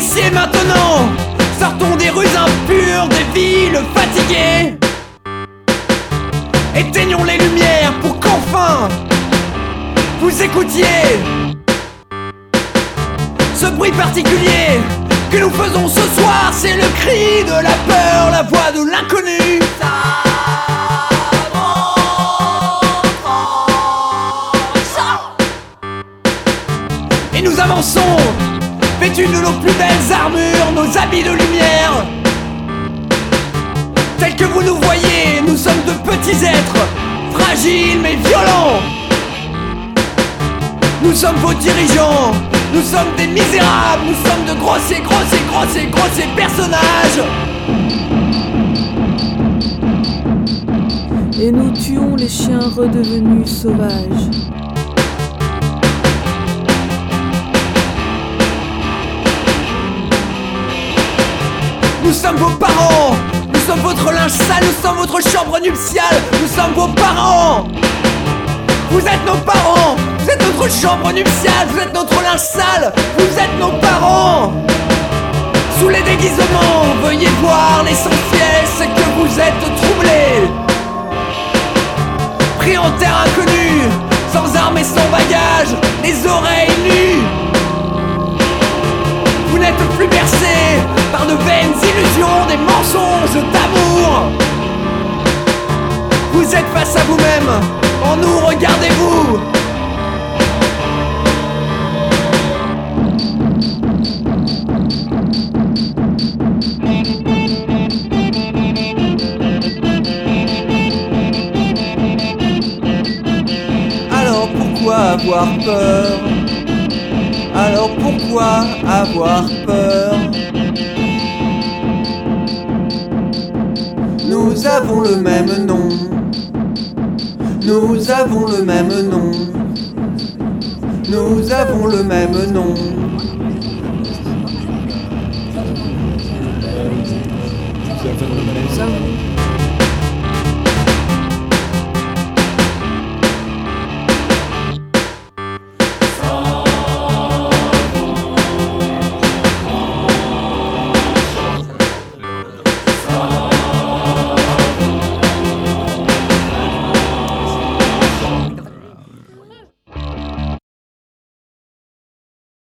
Ici et maintenant, sortons des rues impures, des villes fatiguées. Éteignons les lumières pour qu'enfin vous écoutiez ce bruit particulier que nous faisons ce soir. C'est le cri de la peur, la voix de l'inconnu. Et nous avançons, vêtus de nos plus belles armures, nos habits de lumière. Tels que vous nous voyez, nous sommes de petits êtres, fragiles mais violents. Nous sommes vos dirigeants, nous sommes des misérables, nous sommes de grossiers personnages. Et nous tuons les chiens redevenus sauvages. Nous sommes vos parents, nous sommes votre linge sale, nous sommes votre chambre nuptiale, nous sommes vos parents. Vous êtes nos parents, vous êtes notre chambre nuptiale, vous êtes notre linge sale, vous êtes nos parents. Sous les déguisements, veuillez voir l'essentiel, c'est que vous êtes troublés. Pris en terre inconnue, sans armes et sans bagages, les oreilles nues. Vous n'êtes plus bercés par de vaines illusions, des mensonges d'amour. Vous êtes face à vous-même, en nous regardez-vous. Alors pourquoi avoir peur? Alors pourquoi avoir peur? Nous avons le même nom. Nous avons le même nom. Nous avons le même nom.